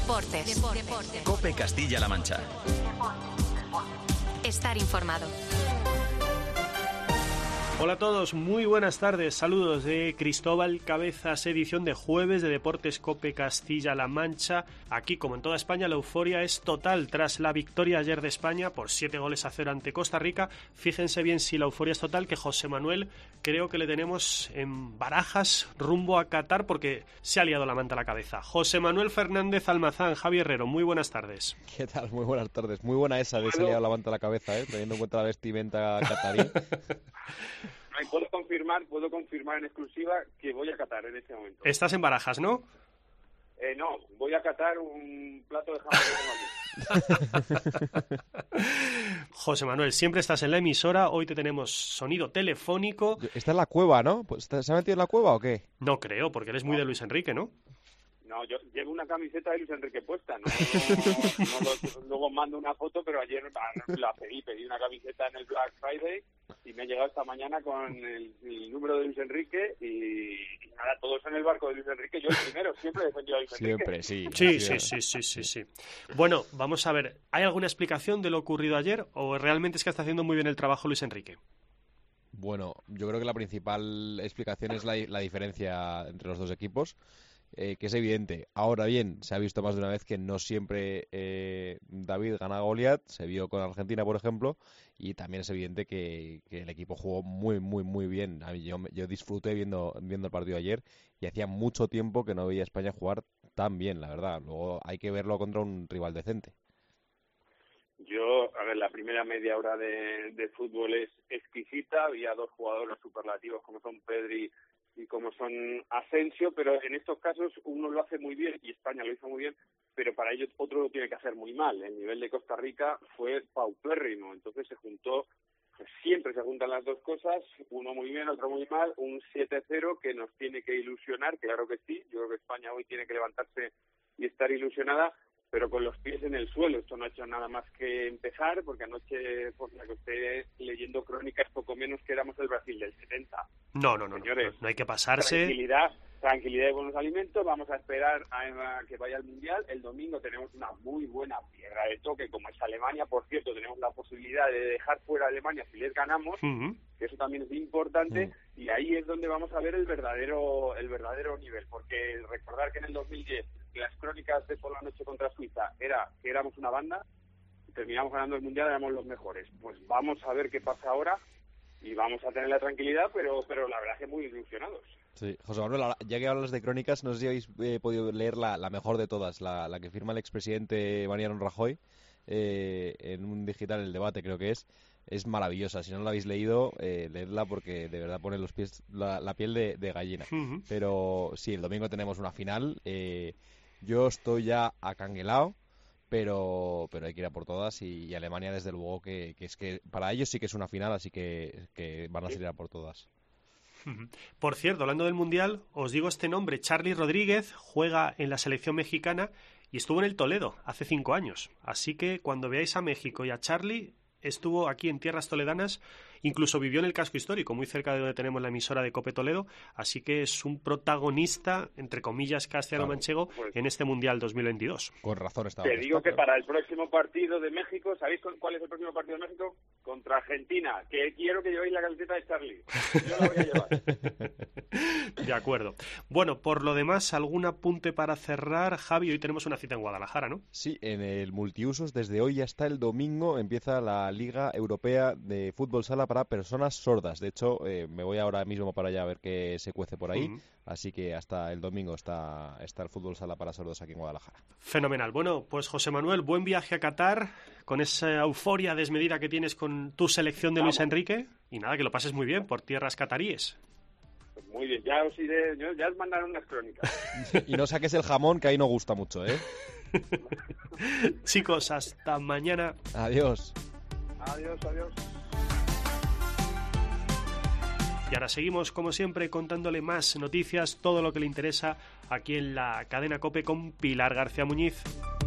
Deportes. COPE Castilla-La Mancha. Estar informado. Hola a todos, muy buenas tardes, saludos de Cristóbal Cabezas, edición de jueves de Deportes COPE Castilla-La Mancha. Aquí, como en toda España, la euforia es total tras la victoria ayer de España por 7-0 ante Costa Rica. Fíjense bien si la euforia es total, que José Manuel creo que le tenemos en barajas rumbo a Qatar porque se ha liado la manta a la cabeza. José Manuel Fernández Almazán, Javi Herrero, muy buenas tardes. ¿Qué tal? Muy buenas tardes. Muy buena esa de se ha liado la manta a la cabeza, teniendo en cuenta la vestimenta catarí. Puedo confirmar en exclusiva que voy a Qatar en este momento. Estás en barajas, ¿no? No, voy a Qatar un plato de jamón que tengo aquí. José Manuel, siempre estás en la emisora, hoy te tenemos sonido telefónico. Está en la cueva, ¿no? ¿Se ha metido en la cueva o qué? No creo, porque eres muy de Luis Enrique, ¿no? No, yo llevo una camiseta de Luis Enrique puesta, luego mando una foto, pero ayer la pedí una camiseta en el Black Friday y me ha llegado esta mañana con el número de Luis Enrique y nada, todos en el barco de Luis Enrique, yo el primero, siempre he defendido a Luis Enrique. Siempre, sí. Bueno, vamos a ver, ¿hay alguna explicación de lo ocurrido ayer o realmente es que está haciendo muy bien el trabajo Luis Enrique? Bueno, yo creo que la principal explicación es la diferencia entre los dos equipos. Que es evidente. Ahora bien, se ha visto más de una vez que no siempre David gana a Goliat, se vio con Argentina, por ejemplo, y también es evidente que el equipo jugó muy bien. Yo disfruté viendo el partido ayer y hacía mucho tiempo que no veía a España jugar tan bien, la verdad. Luego hay que verlo contra un rival decente. La primera media hora de fútbol es exquisita, había dos jugadores superlativos como son Pedri y como son Asensio, pero en estos casos uno lo hace muy bien y España lo hizo muy bien, pero para ello otro lo tiene que hacer muy mal. El nivel de Costa Rica fue paupérrimo, entonces siempre se juntan las dos cosas, uno muy bien, otro muy mal, un 7-0 que nos tiene que ilusionar, claro que sí, yo creo que España hoy tiene que levantarse y estar ilusionada, pero con los pies en el suelo. Esto no ha hecho nada más que empezar, porque anoche, por la que esté leyendo crónicas, poco menos que éramos el Brasil del 70. No, señores, no hay que pasarse. Tranquilidad y buenos alimentos. Vamos a esperar a que vaya al Mundial. El domingo tenemos una muy buena piedra de toque, como es Alemania. Por cierto, tenemos la posibilidad de dejar fuera a Alemania si les ganamos, que eso también es importante, y ahí es donde vamos a ver el verdadero nivel, porque recordar que en el 2010 las crónicas de por la noche contra Suiza era que éramos una banda, y terminamos ganando el Mundial, éramos los mejores. Pues vamos a ver qué pasa ahora, y vamos a tener la tranquilidad, pero la verdad es que muy ilusionados. Sí, José Manuel, ya que hablas de crónicas, no sé si habéis podido leer la mejor de todas, la que firma el expresidente Mariano Rajoy en un digital, El Debate creo que es maravillosa. Si no la habéis leído, leedla porque de verdad pone la piel de gallina. Pero sí, el domingo tenemos una final. Yo estoy ya acanguelado, pero hay que ir a por todas y Alemania desde luego que es que para ellos sí que es una final, así que van a salir a por todas. Por cierto, hablando del Mundial, os digo este nombre, Charly Rodríguez juega en la selección mexicana y estuvo en el Toledo hace 5 años. Así que cuando veáis a México y a Charly, estuvo aquí en tierras toledanas, incluso vivió en el casco histórico, muy cerca de donde tenemos la emisora de COPE Toledo, así que es un protagonista, entre comillas, castellano-manchego, en este Mundial 2022. Con razón estaba. Te digo que para el próximo partido de México, ¿sabéis cuál es el próximo partido de México? Contra Argentina, que quiero que llevéis la camiseta de Charly. Yo la voy a llevar. De acuerdo. Bueno, por lo demás, ¿algún apunte para cerrar? Javi, hoy tenemos una cita en Guadalajara, ¿no? Sí, en el multiusos, desde hoy hasta el domingo empieza la Liga Europea de Fútbol Sala para personas sordas. De hecho, me voy ahora mismo para allá a ver qué se cuece por ahí. Así que hasta el domingo está el Fútbol Sala para sordos aquí en Guadalajara. Fenomenal. Bueno, pues José Manuel, buen viaje a Qatar, con esa euforia desmedida que tienes con tu selección de Luis Enrique. Y nada, que lo pases muy bien por tierras cataríes. Pues muy bien, ya os mandaron unas crónicas. Y no saques el jamón, que ahí no gusta mucho, ¿eh? Chicos, hasta mañana. Adiós. Adiós. Y ahora seguimos, como siempre, contándole más noticias, todo lo que le interesa aquí en la cadena COPE con Pilar García Muñiz.